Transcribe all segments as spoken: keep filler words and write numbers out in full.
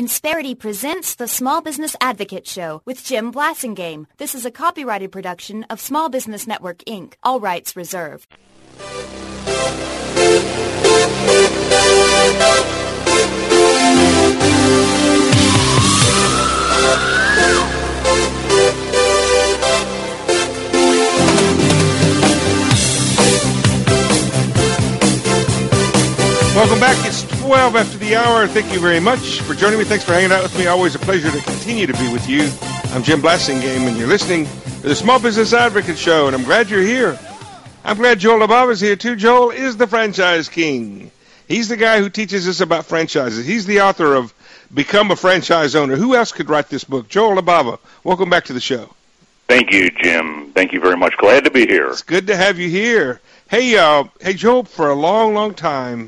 Insperity presents the Small Business Advocate Show with Jim Blasingame. This is a copyrighted production of Small Business Network, Incorporated. All rights reserved. Welcome back. It's twelve after the hour. Thank you very much for joining me. Thanks for hanging out with me. Always a pleasure to continue to be with you. I'm Jim Blasingame, and you're listening to the Small Business Advocate Show, and I'm glad you're here. I'm glad Joel LaBava's here, too. Joel is the franchise king. He's the guy who teaches us about franchises. He's the author of Become a Franchise Owner. Who else could write this book? Joel LaBava, welcome back to the show. Thank you, Jim. Thank you very much. Glad to be here. It's good to have you here. Hey, uh, hey, Joel, for a long, long time,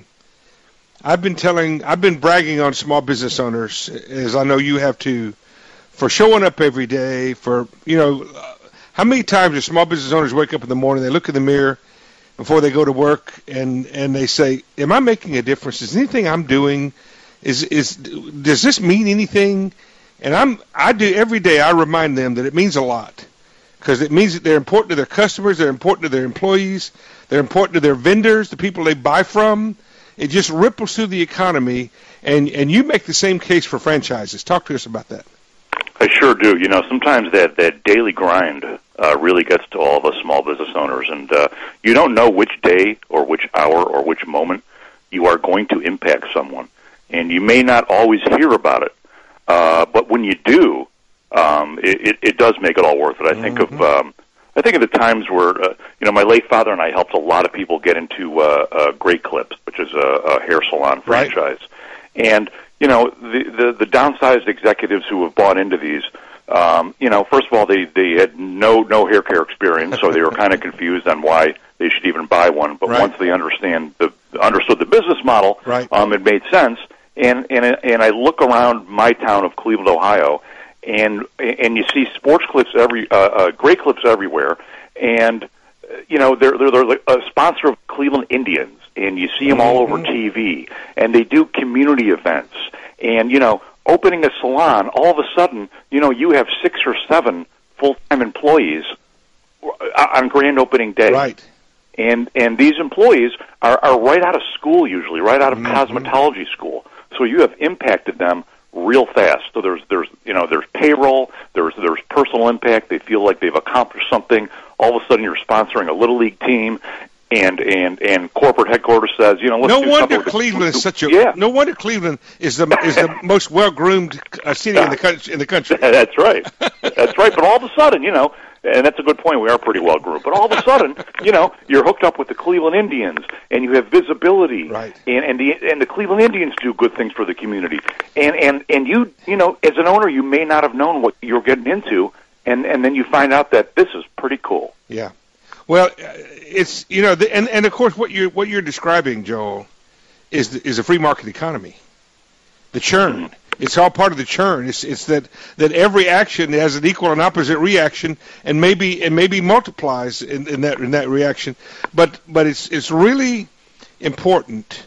I've been telling, I've been bragging on small business owners, as I know you have too, for showing up every day, for, you know, uh, how many times do small business owners wake up in the morning, they look in the mirror before they go to work, and, and they say, am I making a difference? Is anything I'm doing, is, is, does this mean anything? And I'm, I do every day, I remind them that it means a lot, because it means that they're important to their customers, they're important to their employees, they're important to their vendors, the people they buy from. It just ripples through the economy, and, and you make the same case for franchises. Talk to us about that. I sure do. You know, sometimes that, that daily grind uh, really gets to all of us small business owners, and uh, you don't know which day or which hour or which moment you are going to impact someone, and you may not always hear about it, uh, but when you do, um, it, it, it does make it all worth it. I think mm-hmm. of... Um, I think of the times where, uh, you know, my late father and I helped a lot of people get into uh, uh, Great Clips, which is a, a hair salon franchise. Right. And, you know, the, the, the downsized executives who have bought into these, um, you know, first of all, they, they had no, no hair care experience, so they were kind of confused on why they should even buy one. But right. once they understand the, understood the business model, right. um, it made sense. And, and, and I look around my town of Cleveland, Ohio, and and you see sports clips every, uh, uh, Great Clips everywhere, and uh, you know they're they're, they're a sponsor of Cleveland Indians, and you see them all over T V, and they do community events, and you know opening a salon, all of a sudden you know you have six or seven full-time employees on grand opening day, right? And and these employees are, are right out of school usually, right out of mm-hmm. cosmetology school, so you have impacted them real fast. So there's there's you know there's payroll, there's there's personal impact. They feel like they've accomplished something. All of a sudden, you're sponsoring a little league team, and and and corporate headquarters says, you know, let's no do wonder something Cleveland with is such a yeah. no wonder Cleveland is the is the most well groomed uh, city in the country. In the country, that's right, that's right. But all of a sudden, you know. And that's a good point. We are pretty well groomed. But all of a sudden, you know, you're hooked up with the Cleveland Indians, and you have visibility. Right. And and the and the Cleveland Indians do good things for the community. And and and you you know, as an owner, you may not have known what you're getting into, and and then you find out that this is pretty cool. Yeah. Well, it's you know, the, and and of course, what you're what you're describing, Joel, is the, is a free market economy. The churn. Mm-hmm. It's all part of the churn. It's it's that, that every action has an equal and opposite reaction, and maybe and maybe multiplies in, in that in that reaction. But but it's it's really important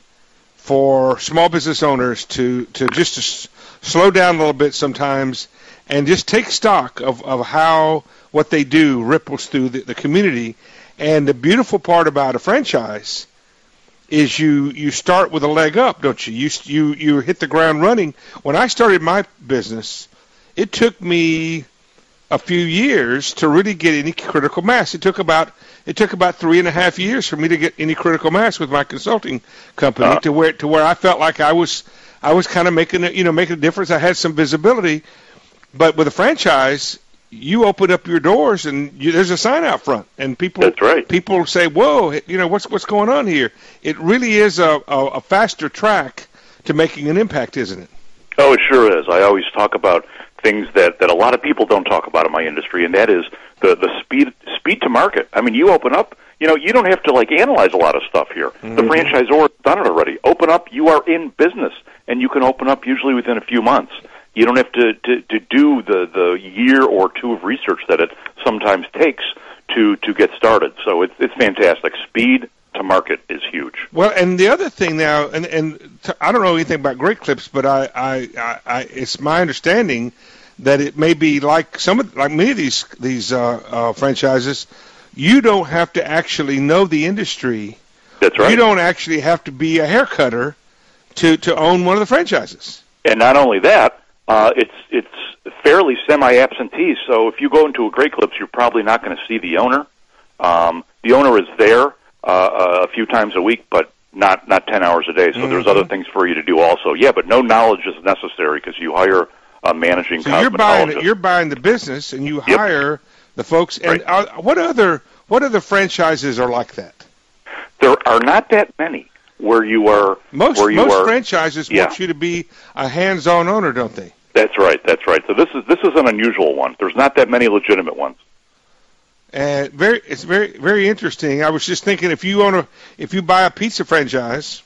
for small business owners to to just to s- slow down a little bit sometimes and just take stock of, of how what they do ripples through the, the community. And the beautiful part about a franchise is you, you start with a leg up, don't you? You you you hit the ground running. When I started my business, it took me a few years to really get any critical mass. It took about it took about three and a half years for me to get any critical mass with my consulting company uh, to where to where I felt like I was I was kind of making a, you know making a difference. I had some visibility, but with a franchise, you open up your doors and you, there's a sign out front, and people That's right. people say, "Whoa, you know what's what's going on here?" It really is a, a, a faster track to making an impact, isn't it? Oh, it sure is. I always talk about things that, that a lot of people don't talk about in my industry, and that is the the speed speed to market. I mean, you open up, you know, you don't have to like analyze a lot of stuff here. Mm-hmm. The franchisor has done it already. Open up, you are in business, and you can open up usually within a few months. You don't have to, to, to do the, the year or two of research that it sometimes takes to, to get started. So it's, it's fantastic. Speed to market is huge. Well, and the other thing now, and, and t- I don't know anything about Great Clips, but I, I, I, I, it's my understanding that it may be like some of, like many of these these uh, uh, franchises, you don't have to actually know the industry. That's right. You don't actually have to be a hair cutter to, to own one of the franchises. And not only that, uh, it's it's fairly semi-absentee. So if you go into a Great Clips, you're probably not going to see the owner. Um, the owner is there uh, a few times a week, but not not ten hours a day. So mm-hmm. there's other things for you to do also. Yeah, but no knowledge is necessary because you hire a managing so cosmetologist. you're buying you're buying the business, and you yep. hire the folks. And right. uh, what other what other franchises are like that? There are not that many where you are. Most where you most are, franchises yeah. want you to be a hands-on owner, don't they? That's right. That's right. So this is this is an unusual one. There's not that many legitimate ones. And very, it's very very interesting. I was just thinking, if you own a if you buy a pizza franchise,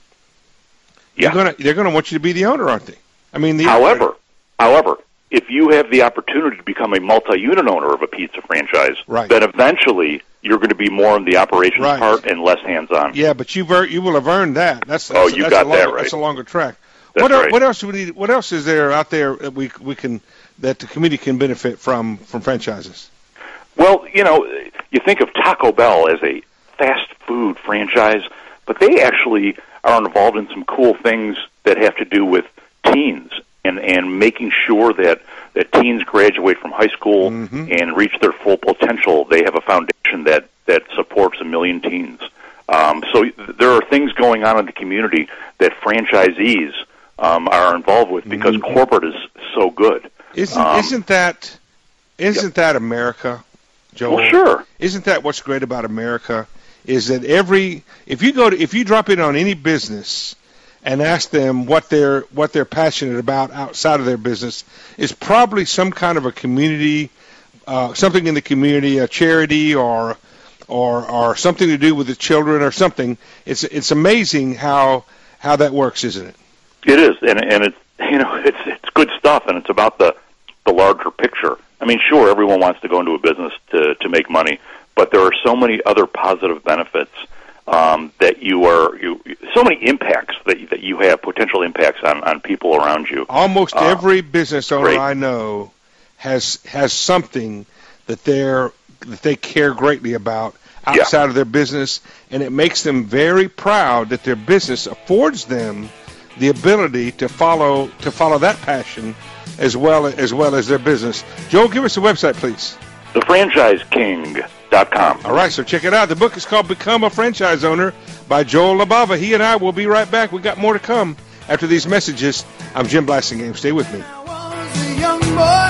yeah. you're gonna they're gonna want you to be the owner, aren't they? I mean, the however, however, if you have the opportunity to become a multi-unit owner of a pizza franchise, right. then eventually you're going to be more in the operations right. part and less hands-on. Yeah, but you've earned, you will have earned that. That's, that's oh, you that's got a longer, that right. That's a longer track. That's what right. what else do we need? What else is there out there that we we can that the community can benefit from from franchises? Well, you know, you think of Taco Bell as a fast food franchise, but they actually are involved in some cool things that have to do with teens and, and making sure that, that teens graduate from high school mm-hmm. and reach their full potential. They have a foundation that, that supports a million teens. Um, so there are things going on in the community that franchisees um, are involved with because mm-hmm. corporate is so good. Isn't um, isn't that isn't yep. that America, Joel? Well, sure. Isn't that what's great about America? Is that every if you go to if you drop in on any business and ask them what they're what they're passionate about outside of their business, is probably some kind of a community, uh, something in the community, a charity, or or or something to do with the children or something. It's it's amazing how how that works, isn't it? It is, and and it's you know it's it's good stuff, and it's about the the larger picture. I mean, sure, everyone wants to go into a business to to make money, but there are so many other positive benefits um, that you are you so many impacts that that you have potential impacts on, on people around you. Almost uh, every business owner great. I know has has something that they're that they care greatly about outside yeah. of their business, and it makes them very proud that their business affords them the ability to follow to follow that passion as well as well as their business. Joel, give us a website, please. the franchise king dot com. All right, so check it out. The book is called Become a Franchise Owner by Joel LaBava. He and I will be right back. We got more to come after these messages. I'm Jim Blasingame. Stay with me. I was a young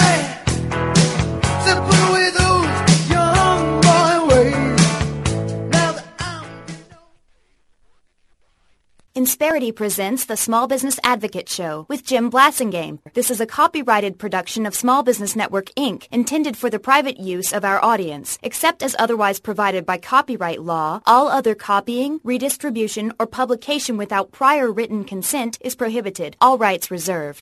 boy, simple with those young boy ways. Now that I'm Insperity presents the Small Business Advocate Show with Jim Blasingame. This is a copyrighted production of Small Business Network, Incorporated, intended for the private use of our audience. Except as otherwise provided by copyright law, all other copying, redistribution, or publication without prior written consent is prohibited. All rights reserved.